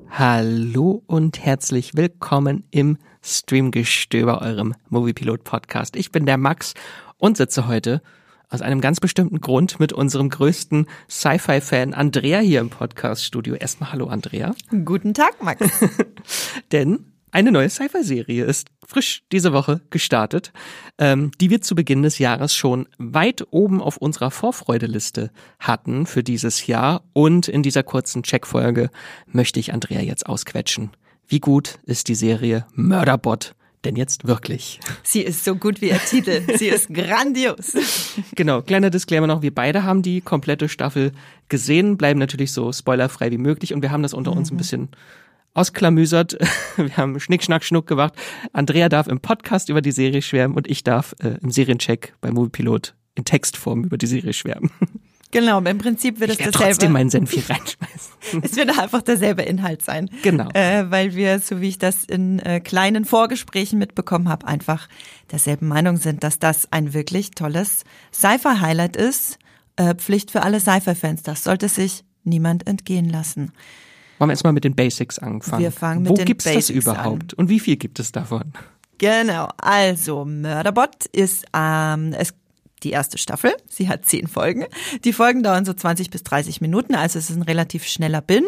Hallo und herzlich willkommen im Streamgestöber, eurem Moviepilot-Podcast. Ich bin der Max und sitze heute aus einem ganz bestimmten Grund mit unserem größten Sci-Fi-Fan Andrea hier im Podcast-Studio. Erstmal hallo Andrea. Guten Tag, Max. Denn eine neue Sci-Fi-Serie ist frisch diese Woche gestartet, die wir zu Beginn des Jahres schon weit oben auf unserer Vorfreudeliste hatten für dieses Jahr. Und in dieser kurzen Checkfolge möchte ich Andrea jetzt ausquetschen. Wie gut ist die Serie Murderbot denn jetzt wirklich? Sie ist so gut wie ihr Titel. Sie ist grandios. Genau, kleiner Disclaimer noch. Wir beide haben die komplette Staffel gesehen, bleiben natürlich so spoilerfrei wie möglich. Und wir haben das unter uns ein bisschen ausklamüsert. Wir haben Schnick, Schnack, Schnuck gemacht. Andrea darf im Podcast über die Serie schwärmen und ich darf im Seriencheck bei Moviepilot in Textform über die Serie schwärmen. Genau, im Prinzip wird es dasselbe. Trotzdem meinen Senf hier reinschmeißen. Es wird einfach derselbe Inhalt sein. Genau. Weil wir, so wie ich das in kleinen Vorgesprächen mitbekommen habe, einfach derselben Meinung sind, dass das ein wirklich tolles Sci-Fi-Highlight ist. Pflicht für alle Sci-Fi-Fans. Das sollte sich niemand entgehen lassen. Wollen wir erstmal mit den Basics anfangen? Wir fangen mit den Basics an. Wo gibt's das überhaupt? Und wie viel gibt es davon? Genau, also Murderbot ist die erste Staffel. Sie hat 10 Folgen. Die Folgen dauern so 20 bis 30 Minuten, also es ist ein relativ schneller Binge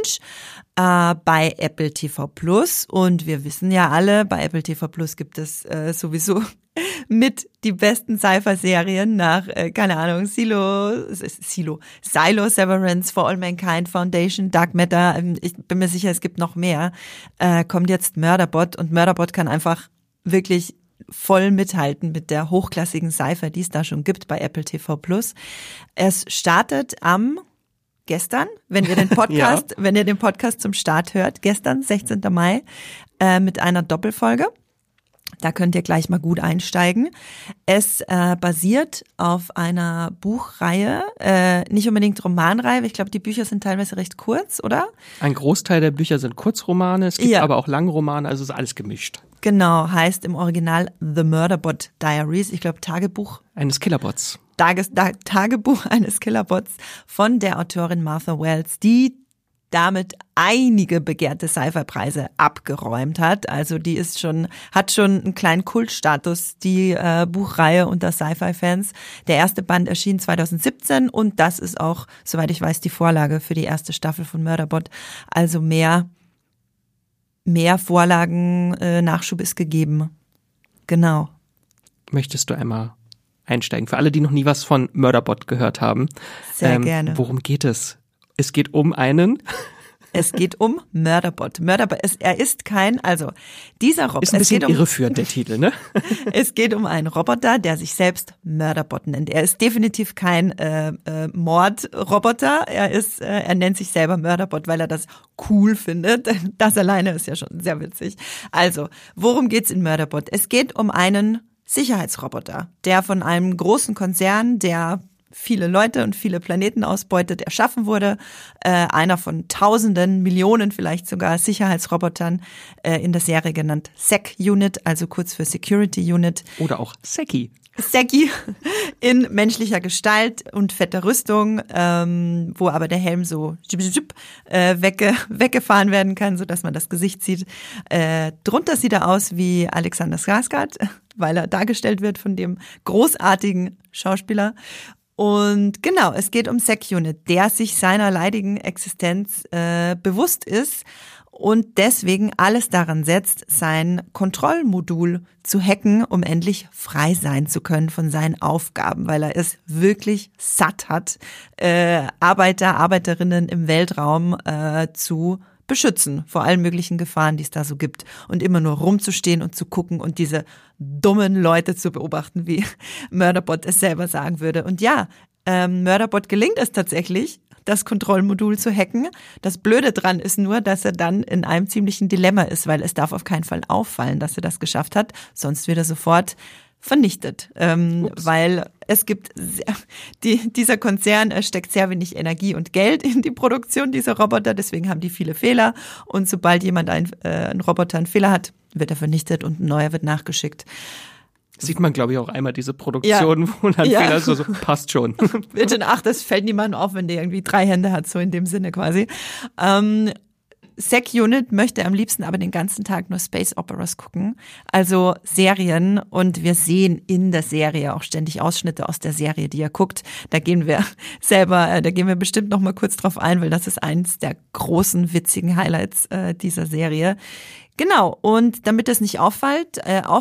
bei Apple TV Plus. Und wir wissen ja alle, bei Apple TV Plus gibt es sowieso mit die besten Sci-Fi-Serien nach, keine Ahnung, Silo, Severance, For All Mankind, Foundation, Dark Matter. Ich bin mir sicher, es gibt noch mehr. Kommt jetzt Murderbot und Murderbot kann einfach wirklich voll mithalten mit der hochklassigen Sci-Fi, die es da schon gibt bei Apple TV Plus. Es startet gestern, wenn ihr den Podcast, wenn ihr den Podcast zum Start hört, gestern, 16. Mai, mit einer Doppelfolge. Da könnt ihr gleich mal gut einsteigen. Es basiert auf einer Buchreihe, nicht unbedingt Romanreihe. Ich glaube, die Bücher sind teilweise recht kurz, oder? Ein Großteil der Bücher sind Kurzromane, es gibt aber auch Langromane, also ist alles gemischt. Genau, heißt im Original The Murderbot Diaries. Ich glaube, Tagebuch eines Killerbots. Tagebuch eines Killerbots von der Autorin Martha Wells, die damit einige begehrte Sci-Fi-Preise abgeräumt hat. Also die hat schon einen kleinen Kultstatus, die Buchreihe unter Sci-Fi-Fans. Der erste Band erschien 2017 und das ist auch, soweit ich weiß, die Vorlage für die erste Staffel von Murderbot. Also mehr Vorlagen, Nachschub ist gegeben. Genau. Möchtest du einmal einsteigen? Für alle, die noch nie was von Murderbot gehört haben. Sehr gerne. Worum geht es? Es geht um einen... Es geht um Murderbot. Er ist dieser Roboter. Ist ein bisschen irreführend, der Titel, ne? Es geht um einen Roboter, der sich selbst Murderbot nennt. Er ist definitiv kein Mordroboter. Er nennt sich selber Murderbot, weil er das cool findet. Das alleine ist ja schon sehr witzig. Also, worum geht's in Murderbot? Es geht um einen Sicherheitsroboter, der von einem großen Konzern, der viele Leute und viele Planeten ausbeutet, erschaffen wurde. Einer von Tausenden, Millionen vielleicht sogar Sicherheitsrobotern, in der Serie genannt SEC-Unit, also kurz für Security Unit. Oder auch Seki. Seki in menschlicher Gestalt und fetter Rüstung, wo aber der Helm so weggefahren werden kann, sodass man das Gesicht sieht. Drunter sieht er aus wie Alexander Skarsgård, weil er dargestellt wird von dem großartigen Schauspieler. Und genau, es geht um SEC-Unit, der sich seiner leidigen Existenz bewusst ist und deswegen alles daran setzt, sein Kontrollmodul zu hacken, um endlich frei sein zu können von seinen Aufgaben, weil er es wirklich satt hat, Arbeiterinnen im Weltraum zu beschützen vor allen möglichen Gefahren, die es da so gibt und immer nur rumzustehen und zu gucken und diese dummen Leute zu beobachten, wie Murderbot es selber sagen würde. Und ja, Murderbot gelingt es tatsächlich, das Kontrollmodul zu hacken. Das Blöde dran ist nur, dass er dann in einem ziemlichen Dilemma ist, weil es darf auf keinen Fall auffallen, dass er das geschafft hat, sonst wird er sofort vernichtet, weil es gibt dieser Konzern steckt sehr wenig Energie und Geld in die Produktion dieser Roboter, deswegen haben die viele Fehler und sobald jemand ein Roboter einen Fehler hat, wird er vernichtet und ein neuer wird nachgeschickt. Sieht man, glaube ich, auch einmal diese Produktion, wo dann Fehler so passt schon. Bitte, das fällt niemandem auf, wenn der irgendwie 3 Hände hat, so in dem Sinne quasi. Sec-Unit möchte am liebsten aber den ganzen Tag nur Space Operas gucken, also Serien, und wir sehen in der Serie auch ständig Ausschnitte aus der Serie, die er guckt. Da gehen wir bestimmt noch mal kurz drauf ein, weil das ist eins der großen, witzigen Highlights dieser Serie. Genau, und damit das nicht auffällt,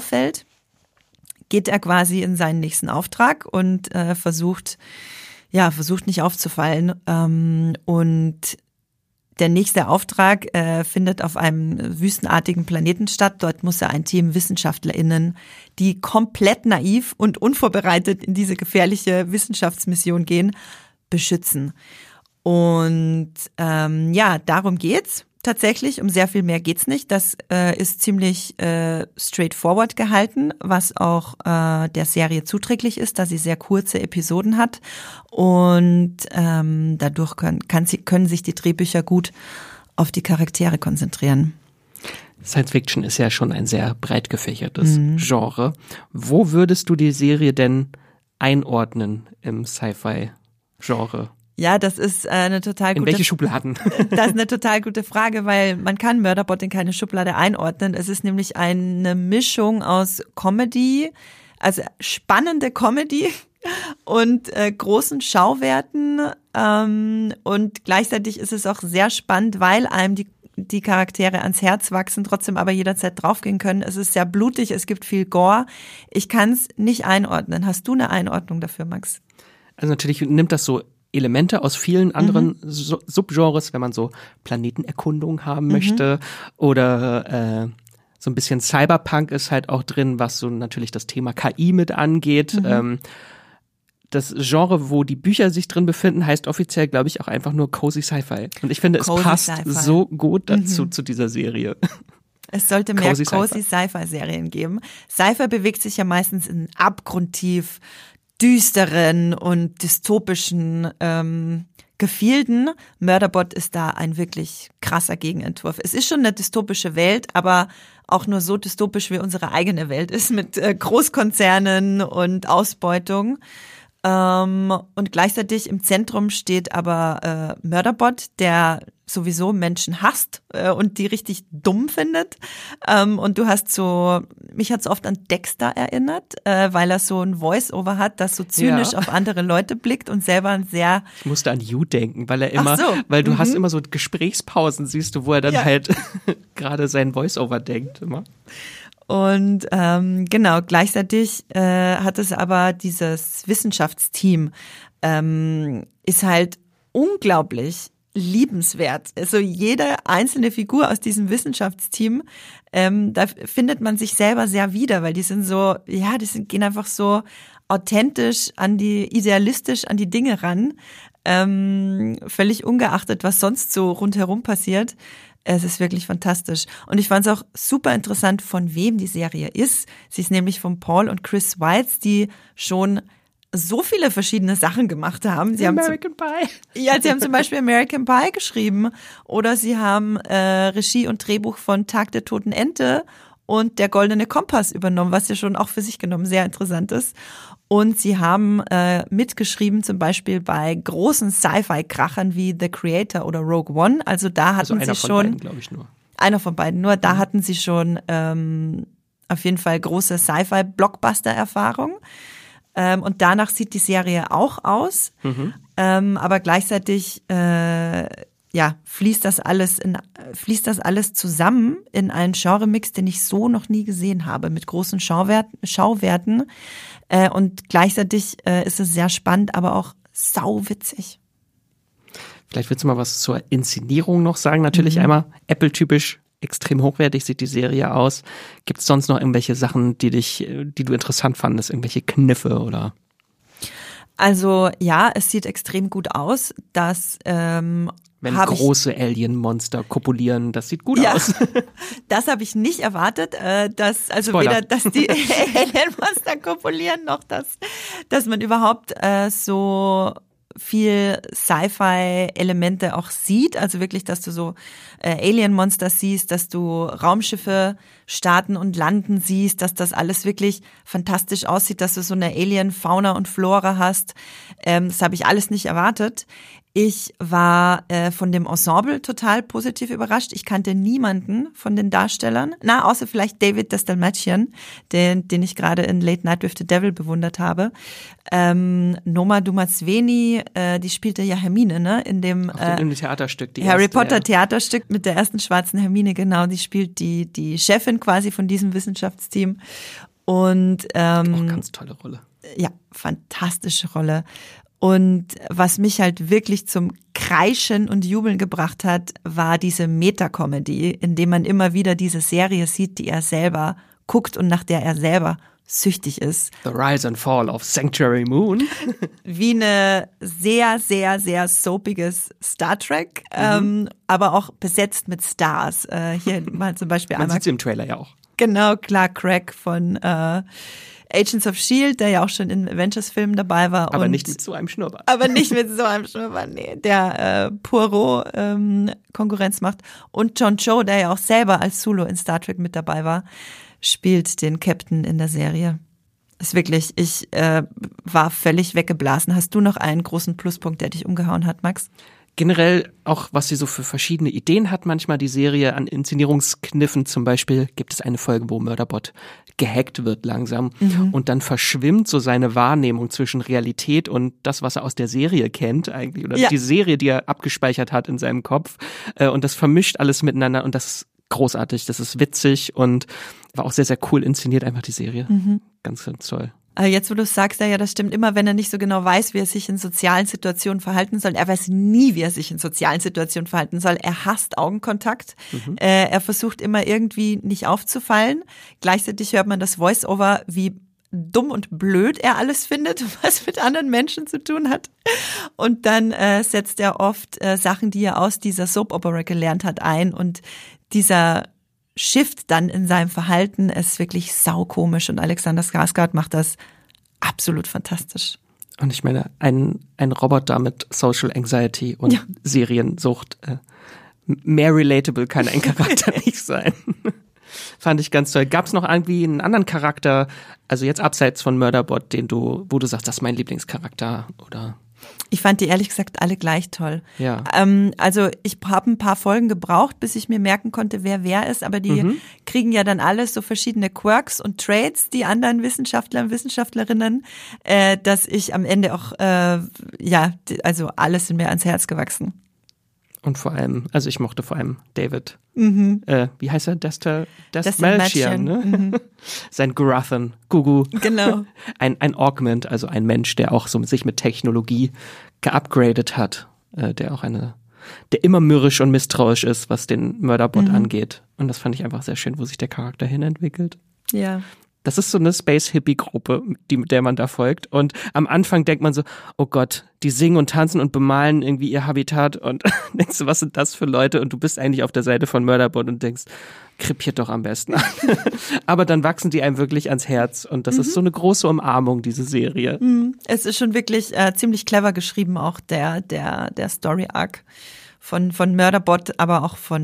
geht er quasi in seinen nächsten Auftrag und versucht nicht aufzufallen. Und der nächste Auftrag findet auf einem wüstenartigen Planeten statt. Dort muss er ein Team WissenschaftlerInnen, die komplett naiv und unvorbereitet in diese gefährliche Wissenschaftsmission gehen, beschützen. Und darum geht's. Tatsächlich, um sehr viel mehr geht's nicht. Das ist ziemlich straightforward gehalten, was auch der Serie zuträglich ist, da sie sehr kurze Episoden hat. Und dadurch können sich die Drehbücher gut auf die Charaktere konzentrieren. Science Fiction ist ja schon ein sehr breit gefächertes Genre. Wo würdest du die Serie denn einordnen im Sci-Fi-Genre? Ja, das ist eine total gute. In welche Schubladen? Das ist eine total gute Frage, weil man kann Murderbot in keine Schublade einordnen. Es ist nämlich eine Mischung aus Comedy, also spannende Comedy und großen Schauwerten. Und gleichzeitig ist es auch sehr spannend, weil einem die Charaktere ans Herz wachsen, trotzdem aber jederzeit draufgehen können. Es ist sehr blutig, es gibt viel Gore. Ich kann es nicht einordnen. Hast du eine Einordnung dafür, Max? Also natürlich nimmt das so Elemente aus vielen anderen Subgenres, wenn man so Planetenerkundung haben möchte, oder so ein bisschen Cyberpunk ist halt auch drin, was so natürlich das Thema KI mit angeht. Das Genre, wo die Bücher sich drin befinden, heißt offiziell, glaube ich, auch einfach nur Cozy Sci-Fi. Und ich finde, es passt so gut dazu, zu dieser Serie. Es sollte mehr Cozy Sci-Fi-Serien geben. Sci-Fi bewegt sich ja meistens in abgrundtief düsteren und dystopischen Gefilden. Murderbot ist da ein wirklich krasser Gegenentwurf. Es ist schon eine dystopische Welt, aber auch nur so dystopisch, wie unsere eigene Welt ist, mit Großkonzernen und Ausbeutung. Und gleichzeitig im Zentrum steht aber Murderbot, der sowieso Menschen hasst und die richtig dumm findet. Und mich hat es oft an Dexter erinnert, weil er so ein Voice-Over hat, das so zynisch auf andere Leute blickt und selber Ich musste an You denken, weil er immer, weil du hast immer so Gesprächspausen, siehst du, wo er dann halt gerade sein Voice-Over denkt immer. Und genau, gleichzeitig hat es aber dieses Wissenschaftsteam ist halt unglaublich liebenswert. Also jede einzelne Figur aus diesem Wissenschaftsteam, da findet man sich selber sehr wieder, weil die sind so, gehen einfach so authentisch idealistisch an die Dinge ran, völlig ungeachtet, was sonst so rundherum passiert. Es ist wirklich fantastisch. Und ich fand es auch super interessant, von wem die Serie ist. Sie ist nämlich von Paul und Chris Weitz, die schon so viele verschiedene Sachen gemacht haben. Sie haben zum Beispiel American Pie geschrieben, oder sie haben Regie und Drehbuch von Tag der Toten Ente und Der Goldene Kompass übernommen, was ja schon auch für sich genommen sehr interessant ist. Und sie haben mitgeschrieben, zum Beispiel bei großen Sci-Fi-Krachern wie The Creator oder Rogue One. Also da hatten sie schon, einer von beiden nur, da hatten sie schon auf jeden Fall große Sci-Fi-Blockbuster-Erfahrung. Und danach sieht die Serie auch aus, aber gleichzeitig fließt das alles zusammen in einen Genremix, den ich so noch nie gesehen habe, mit großen Schauwerten. Und gleichzeitig ist es sehr spannend, aber auch sauwitzig. Vielleicht willst du mal was zur Inszenierung noch sagen. Natürlich einmal Apple-typisch. Extrem hochwertig sieht die Serie aus. Gibt es sonst noch irgendwelche Sachen, die du interessant fandest? Irgendwelche Kniffe oder? Also ja, es sieht extrem gut aus. Wenn große Alien-Monster kopulieren, das sieht gut aus. Das habe ich nicht erwartet, dass die Alien-Monster kopulieren, noch dass man überhaupt so viel Sci-Fi-Elemente auch sieht, also wirklich, dass du so Alien-Monster siehst, dass du Raumschiffe starten und landen siehst, dass das alles wirklich fantastisch aussieht, dass du so eine Alien-Fauna und Flora hast. Das habe ich alles nicht erwartet. Ich war von dem Ensemble total positiv überrascht. Ich kannte niemanden von den Darstellern, außer vielleicht David Dastmalchian, den ich gerade in Late Night with the Devil bewundert habe. Noma Dumazweni, die spielte ja Hermine, ne? In dem Theaterstück. Harry Potter Theaterstück mit der ersten schwarzen Hermine, genau. Die spielt die Chefin quasi von diesem Wissenschaftsteam. Und auch ganz tolle Rolle. Ja, fantastische Rolle. Und was mich halt wirklich zum Kreischen und Jubeln gebracht hat, war diese Meta-Comedy, in dem man immer wieder diese Serie sieht, die er selber guckt und nach der er selber süchtig ist. The Rise and Fall of Sanctuary Moon. Wie eine sehr, sehr, sehr soapiges Star Trek, aber auch besetzt mit Stars. Hier mal zum Beispiel man sieht sie im Trailer ja auch. Genau, Clark Gregg von Agents of S.H.I.E.L.D., der ja auch schon in Avengers-Filmen dabei war. Aber nicht mit so einem Schnurrbart. Aber nicht mit so einem Schnurrbart, nee. Der Poirot Konkurrenz macht. Und John Cho, der ja auch selber als Sulu in Star Trek mit dabei war, spielt den Captain in der Serie. Ist wirklich, ich war völlig weggeblasen. Hast du noch einen großen Pluspunkt, der dich umgehauen hat, Max? Generell auch, was sie so für verschiedene Ideen hat, manchmal die Serie an Inszenierungskniffen. Zum Beispiel gibt es eine Folge, wo Murderbot gehackt wird langsam und dann verschwimmt so seine Wahrnehmung zwischen Realität und das, was er aus der Serie kennt eigentlich, oder die Serie, die er abgespeichert hat in seinem Kopf, und das vermischt alles miteinander und das ist großartig, das ist witzig und war auch sehr, sehr cool inszeniert, einfach die Serie. Ganz, ganz toll. Jetzt, wo du sagst, ja, das stimmt immer, wenn er nicht so genau weiß, wie er sich in sozialen Situationen verhalten soll. Er weiß nie, wie er sich in sozialen Situationen verhalten soll. Er hasst Augenkontakt. Er versucht immer irgendwie nicht aufzufallen. Gleichzeitig hört man das Voice-Over, wie dumm und blöd er alles findet, was mit anderen Menschen zu tun hat. Und dann setzt er oft Sachen, die er aus dieser Soap-Opera gelernt hat, ein. Und dieser Shift dann in seinem Verhalten ist wirklich saukomisch und Alexander Skarsgård macht das absolut fantastisch. Und ich meine, ein Roboter mit Social Anxiety und Seriensucht, mehr relatable kann ein Charakter nicht sein. Fand ich ganz toll. Gab es noch irgendwie einen anderen Charakter, also jetzt abseits von Murderbot, wo du sagst, das ist mein Lieblingscharakter, oder? Ich fand die ehrlich gesagt alle gleich toll. Ja. Also ich habe ein paar Folgen gebraucht, bis ich mir merken konnte, wer ist, aber die kriegen ja dann alles so verschiedene Quirks und Traits, die anderen Wissenschaftler und Wissenschaftlerinnen, dass ich am Ende auch, also alles sind mir ans Herz gewachsen. Und vor allem, also ich mochte vor allem David. Wie heißt er? Dastmalchian, ne? Sein Grothan, Gugu. Genau. Ein Augment, also ein Mensch, der auch so sich mit Technologie geupgradet hat, der immer mürrisch und misstrauisch ist, was den Murderbot angeht. Und das fand ich einfach sehr schön, wo sich der Charakter hinentwickelt. Ja. Das ist so eine Space-Hippie-Gruppe, der man da folgt. Und am Anfang denkt man so, oh Gott, die singen und tanzen und bemalen irgendwie ihr Habitat. Und denkst du, was sind das für Leute? Und du bist eigentlich auf der Seite von Murderbot und denkst, krepiert doch am besten. Aber dann wachsen die einem wirklich ans Herz. Und das ist so eine große Umarmung, diese Serie. Es ist schon wirklich ziemlich clever geschrieben, auch der Story-Arc von Murderbot, aber auch von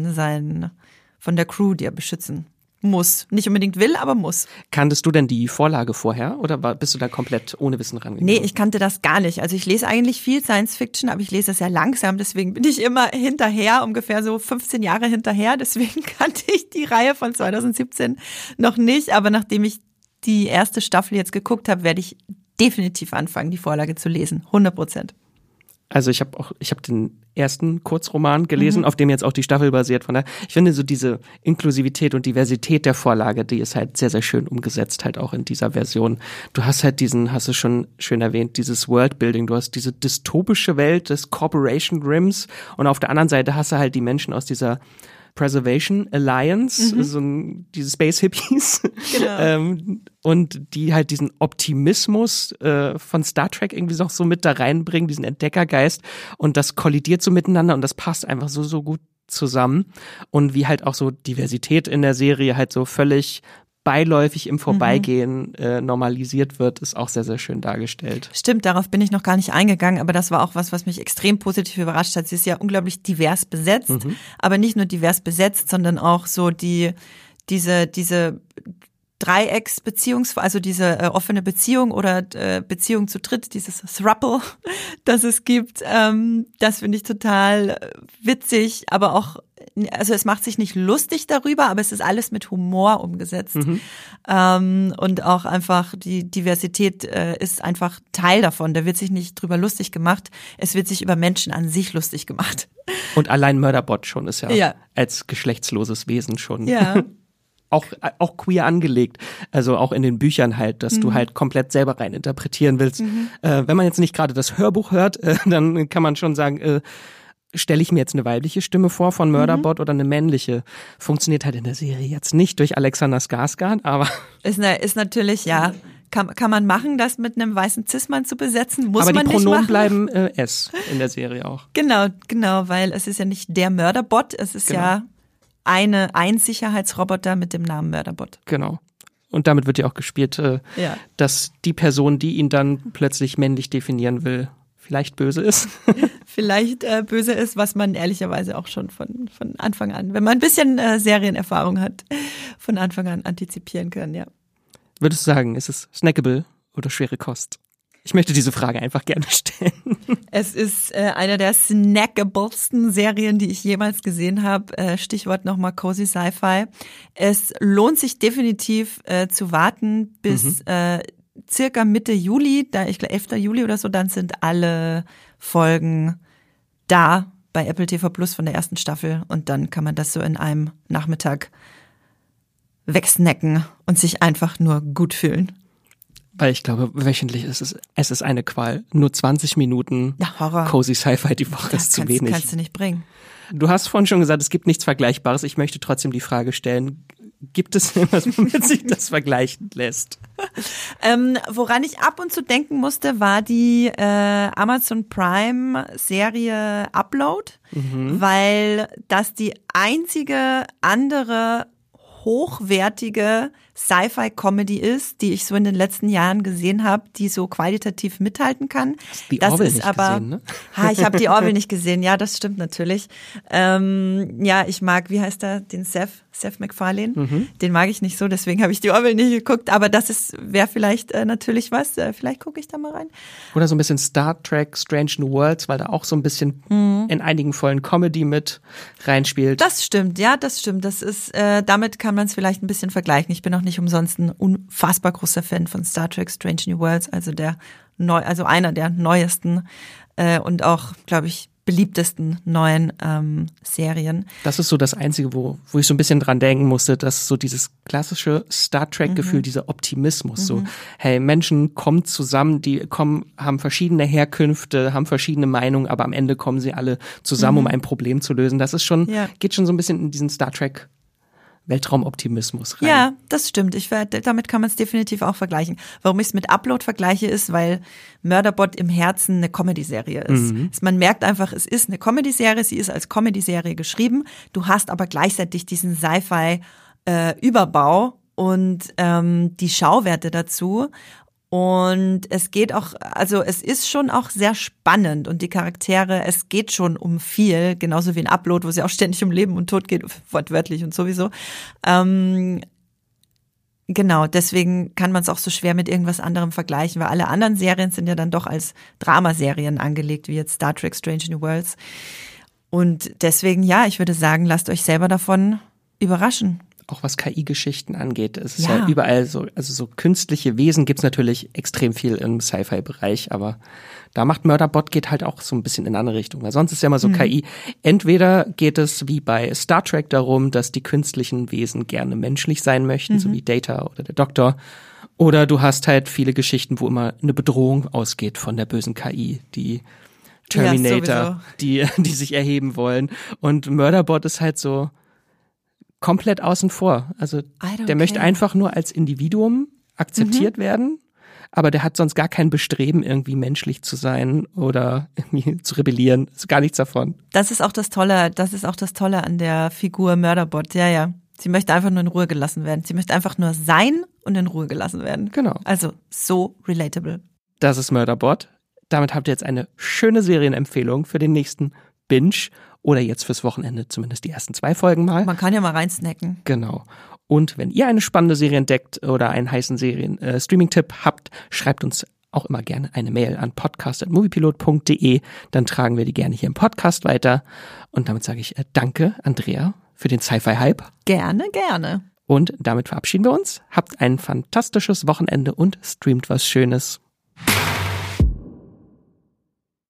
der Crew, die er beschützen muss. Nicht unbedingt will, aber muss. Kanntest du denn die Vorlage vorher oder bist du da komplett ohne Wissen rangegangen? Nee, ich kannte das gar nicht. Also ich lese eigentlich viel Science-Fiction, aber ich lese es sehr langsam, deswegen bin ich immer hinterher, ungefähr so 15 Jahre hinterher. Deswegen kannte ich die Reihe von 2017 noch nicht, aber nachdem ich die erste Staffel jetzt geguckt habe, werde ich definitiv anfangen, die Vorlage zu lesen. 100%. Also ich habe den ersten Kurzroman gelesen, auf dem jetzt auch die Staffel basiert. Von daher, ich finde so diese Inklusivität und Diversität der Vorlage, die ist halt sehr, sehr schön umgesetzt, halt auch in dieser Version. Du hast halt hast du schon schön erwähnt, dieses Worldbuilding. Du hast diese dystopische Welt des Corporation Rims und auf der anderen Seite hast du halt die Menschen aus dieser Preservation Alliance, diese Space Hippies, Genau. und die halt diesen Optimismus von Star Trek irgendwie noch so mit da reinbringen, diesen Entdeckergeist, und das kollidiert so miteinander und das passt einfach so gut zusammen, und wie halt auch so Diversität in der Serie halt so völlig beiläufig im Vorbeigehen normalisiert wird, ist auch sehr, sehr schön dargestellt. Stimmt, darauf bin ich noch gar nicht eingegangen, aber das war auch was mich extrem positiv überrascht hat. Sie ist ja unglaublich divers besetzt, aber nicht nur divers besetzt, sondern auch so diese also diese offene Beziehung oder Beziehung zu dritt, dieses Throuple, das es gibt, das finde ich total witzig, aber auch, also es macht sich nicht lustig darüber, aber es ist alles mit Humor umgesetzt. Und auch einfach die Diversität ist einfach Teil davon. Da wird sich nicht drüber lustig gemacht, es wird sich über Menschen an sich lustig gemacht. Und allein Murderbot schon ist ja als geschlechtsloses Wesen schon auch queer angelegt. Also auch in den Büchern halt, dass du halt komplett selber rein interpretieren willst. Wenn man jetzt nicht gerade das Hörbuch hört, dann kann man schon sagen, stelle ich mir jetzt eine weibliche Stimme vor von Murderbot oder eine männliche. Funktioniert halt in der Serie jetzt nicht durch Alexander Skarsgård, aber ist natürlich, kann man machen, das mit einem weißen Cis-Mann zu besetzen, muss aber man nicht machen. Aber die Pronomen bleiben S in der Serie auch. Genau, weil es ist ja nicht der Murderbot, es ist ja ein Sicherheitsroboter mit dem Namen Murderbot. Genau. Und damit wird ja auch gespielt, dass die Person, die ihn dann plötzlich männlich definieren will, vielleicht böse ist. Vielleicht böse ist, was man ehrlicherweise auch schon von Anfang an, wenn man ein bisschen Serienerfahrung hat, von Anfang an antizipieren kann, ja. Würdest du sagen, ist es snackable oder schwere Kost? Ich möchte diese Frage einfach gerne stellen. Es ist eine der snackablesten Serien, die ich jemals gesehen habe. Stichwort nochmal Cozy Sci-Fi. Es lohnt sich definitiv zu warten bis circa Mitte Juli, da ich glaube 11. Juli oder so, dann sind alle Folgen da bei Apple TV Plus von der ersten Staffel und dann kann man das so in einem Nachmittag wegsnacken und sich einfach nur gut fühlen. Weil ich glaube, wöchentlich ist es ist eine Qual. Nur 20 Minuten Cozy Sci-Fi die Woche ist zu wenig. Kannst du nicht bringen. Du hast vorhin schon gesagt, es gibt nichts Vergleichbares. Ich möchte trotzdem die Frage stellen, gibt es irgendwas, womit sich das vergleichen lässt? Woran ich ab und zu denken musste, war die Amazon Prime Serie Upload, weil das die einzige andere hochwertige Sci-Fi-Comedy ist, die ich so in den letzten Jahren gesehen habe, die so qualitativ mithalten kann. Die Orville nicht gesehen, ne? Ich habe die Orville nicht gesehen, ja, das stimmt natürlich. Ich mag, wie heißt er, den Seth MacFarlane, den mag ich nicht so, deswegen habe ich die Orville nicht geguckt, aber das wäre vielleicht natürlich was, vielleicht gucke ich da mal rein. Oder so ein bisschen Star Trek, Strange New Worlds, weil da auch so ein bisschen in einigen Folgen Comedy mit reinspielt. Das stimmt, ja, das stimmt, das ist, damit kann man es vielleicht ein bisschen vergleichen. Ich bin auch nicht umsonst ein unfassbar großer Fan von Star Trek, Strange New Worlds, also einer der neuesten und auch, glaube ich, beliebtesten neuen Serien. Das ist so das Einzige, wo ich so ein bisschen dran denken musste, dass so dieses klassische Star Trek-Gefühl, dieser Optimismus, so, hey, Menschen kommen zusammen, haben verschiedene Herkünfte, haben verschiedene Meinungen, aber am Ende kommen sie alle zusammen, um ein Problem zu lösen. Das ist schon, geht schon so ein bisschen in diesen Star Trek Weltraumoptimismus rein. Ja, das stimmt. Damit kann man es definitiv auch vergleichen. Warum ich es mit Upload vergleiche, ist, weil Murderbot im Herzen eine Comedy-Serie ist. Man merkt einfach, es ist eine Comedy-Serie, sie ist als Comedy-Serie geschrieben. Du hast aber gleichzeitig diesen Sci-Fi-Überbau und die Schauwerte dazu. Und es geht auch, also es ist schon auch sehr spannend und die Charaktere, es geht schon um viel, genauso wie ein Upload, wo es ja auch ständig um Leben und Tod geht, wortwörtlich und sowieso. Genau, deswegen kann man es auch so schwer mit irgendwas anderem vergleichen, weil alle anderen Serien sind ja dann doch als Dramaserien angelegt, wie jetzt Star Trek Strange New Worlds. Und deswegen, ich würde sagen, lasst euch selber davon überraschen. Auch was KI-Geschichten angeht, es ist ja überall so, also so künstliche Wesen gibt's natürlich extrem viel im Sci-Fi-Bereich, aber da macht Murderbot geht halt auch so ein bisschen in eine andere Richtung, weil sonst ist ja immer so KI. Entweder geht es wie bei Star Trek darum, dass die künstlichen Wesen gerne menschlich sein möchten, so wie Data oder der Doktor, oder du hast halt viele Geschichten, wo immer eine Bedrohung ausgeht von der bösen KI, die Terminator, die sich erheben wollen, und Murderbot ist halt so komplett außen vor. Also der möchte einfach nur als Individuum akzeptiert werden, aber der hat sonst gar kein Bestreben, irgendwie menschlich zu sein oder irgendwie zu rebellieren. Ist gar nichts davon. Das ist auch das Tolle an der Figur Murderbot. Ja. Sie möchte einfach nur in Ruhe gelassen werden. Sie möchte einfach nur sein und in Ruhe gelassen werden. Genau. Also so relatable. Das ist Murderbot. Damit habt ihr jetzt eine schöne Serienempfehlung für den nächsten Binge. Oder jetzt fürs Wochenende zumindest die ersten 2 Folgen mal. Man kann ja mal reinsnacken. Genau. Und wenn ihr eine spannende Serie entdeckt oder einen heißen Serien-Streaming-Tipp habt, schreibt uns auch immer gerne eine Mail an podcast@moviepilot.de. Dann tragen wir die gerne hier im Podcast weiter. Und damit sage ich danke, Andrea, für den Sci-Fi-Hype. Gerne, gerne. Und damit verabschieden wir uns. Habt ein fantastisches Wochenende und streamt was Schönes.